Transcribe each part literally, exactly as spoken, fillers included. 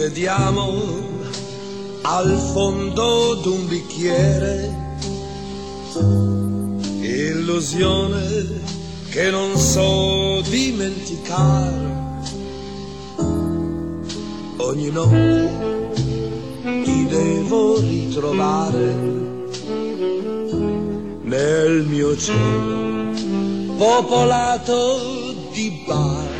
vediamo al fondo d'un bicchiere, illusione che non so dimenticare. Ogni notte ti devo ritrovare nel mio cielo popolato di bar.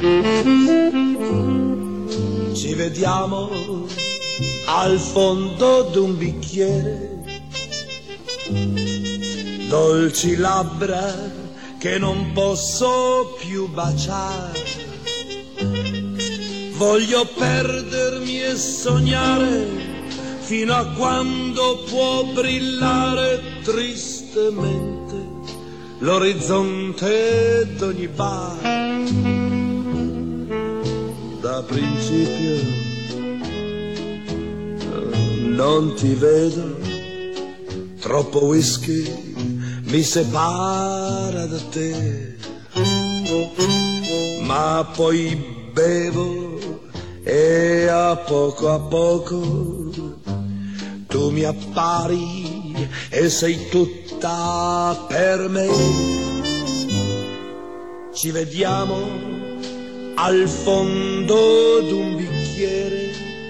Ci vediamo al fondo d'un bicchiere, dolci labbra che non posso più baciare. Voglio perdermi e sognare fino a quando può brillare tristemente l'orizzonte d'ogni bar. Da principio non ti vedo, troppo whisky mi separa da te, ma poi bevo e a poco a poco tu mi appari e sei tutta per me. Ci vediamo al fondo d'un bicchiere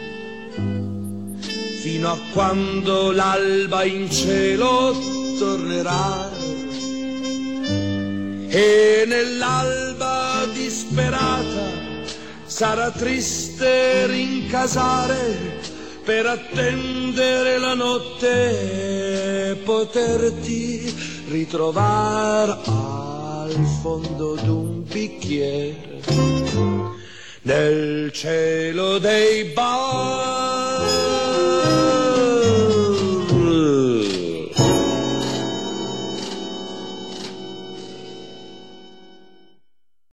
fino a quando l'alba in cielo tornerà, e nell'alba disperata sarà triste rincasare per attendere la notte e poterti ritrovare al fondo d'un bicchiere nel cielo dei bar.